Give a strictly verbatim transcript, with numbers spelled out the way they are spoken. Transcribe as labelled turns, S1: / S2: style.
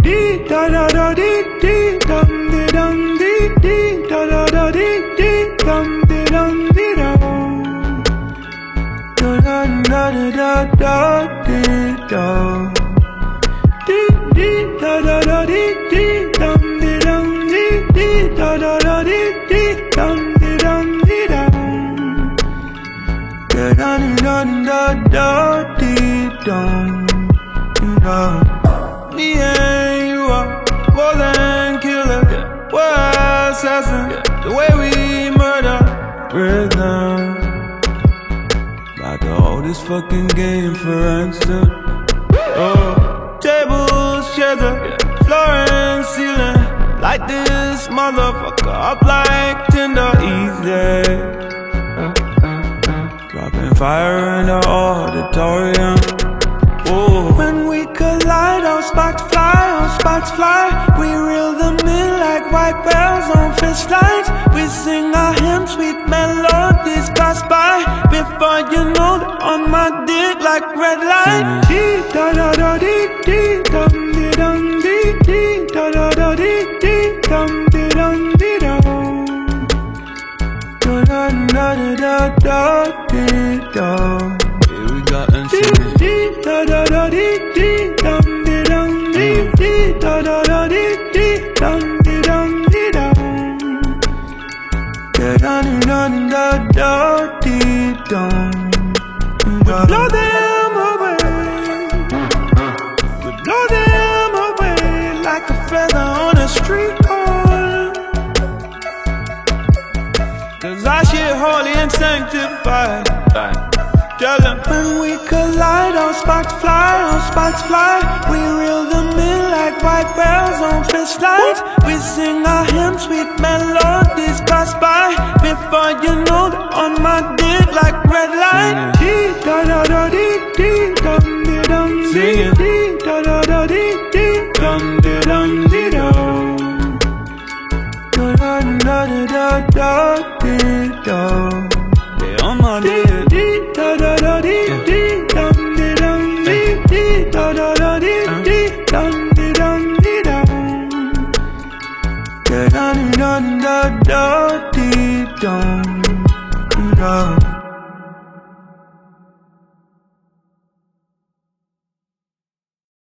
S1: dee da da da dee dee dum dee dum dee dee da da da dee dee dum dee dum dee dum da da da da da dee dum dee dee da da da dee dee dum dee dum dee dee da da da dee dee dum dee dum dee dum da da da da da dee dum dum. Me and you are more than killer, we're assassins. The way we murder rhythm. About to hold this fucking game for instance. Oh, tables, chairs, floor and ceiling. Light this motherfucker up like Tinder, easy. Dropping fire in the auditorium. Oh. When we collide, our sparks fly, our sparks fly. We reel them in like white whales on fish lines. We sing our hymns, sweet melodies pass by. Before you know they're on my dick like red light. Dee da da da dee dee dum dee dum dee dee da da da dee dee dum dee dum dee dum da da da da da dee dum.
S2: Yeah, we got infinite.
S1: Dee da da da dee dee dum dee dum dee dee da da da dee dee dum dee dum dee dum da da da da da dee dum. We blow them away, we blow them away like a feather on a street corner. Cause our shit holy and sanctified. Tell them. When we collide, our sparks fly, our sparks fly. We reel them in like white whales on fish lines. We sing our hymns, sweet melodies pass by. Before you know they're on my dick like red light. Dee da da da dee dee dum dee dum dee dee da da da dee dee dum dee dum dee dum da da da da da dee dum.
S2: They on my dick.
S1: Da da da dee dee dum dee dum dee dee da da da dee dee dum dee dum dee dum da da da da da dee dum dum.